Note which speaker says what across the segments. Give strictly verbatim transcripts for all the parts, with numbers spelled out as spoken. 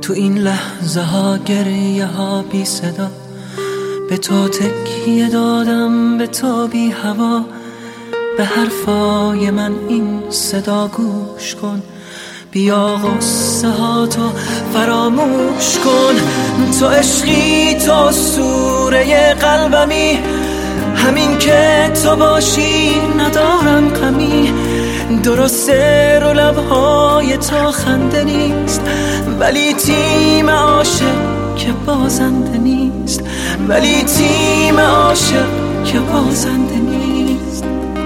Speaker 1: تو این لحظه ها گریه ها بی صدا، به تو تکیه دادم، به تو بی هوا. به حرفای من این صدا گوش کن، بیا غصه ها تو فراموش کن. تو عشقی، تو سوره قلبمی، همین که تو باشی ندارم غمی. درسته رو لبهای تو خنده نیست، ولی تیم عاشق که بازنده نیست، ولی تیم عاشق که بازنده نیست.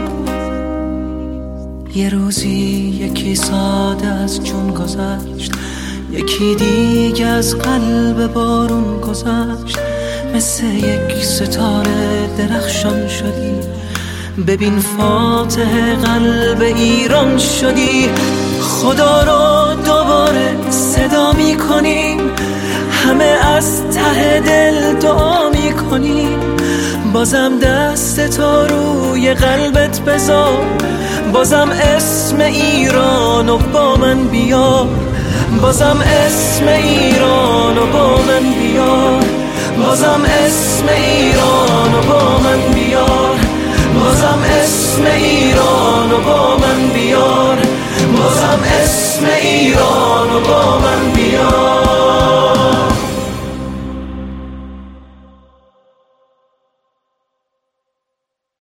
Speaker 1: یه روزی یکی ساده از جون گذشت، یکی دیگه از قلب بارون گذشت. مثل یک ستاره درخشان شدی، ببین فاتح قلب ایران شدی. خدا رو دوباره صدا می کنیم، همه از ته دل دعا می کنیم. بازم دست تو روی قلبت بذار، بازم اسم ایرانو با من بیار، بازم اسم ایرانو با من بیار، بازم اسم ایرانو با من بیار، بازم اسم ایرانو با من بیار، بازم اسم ایرانو با من بیار.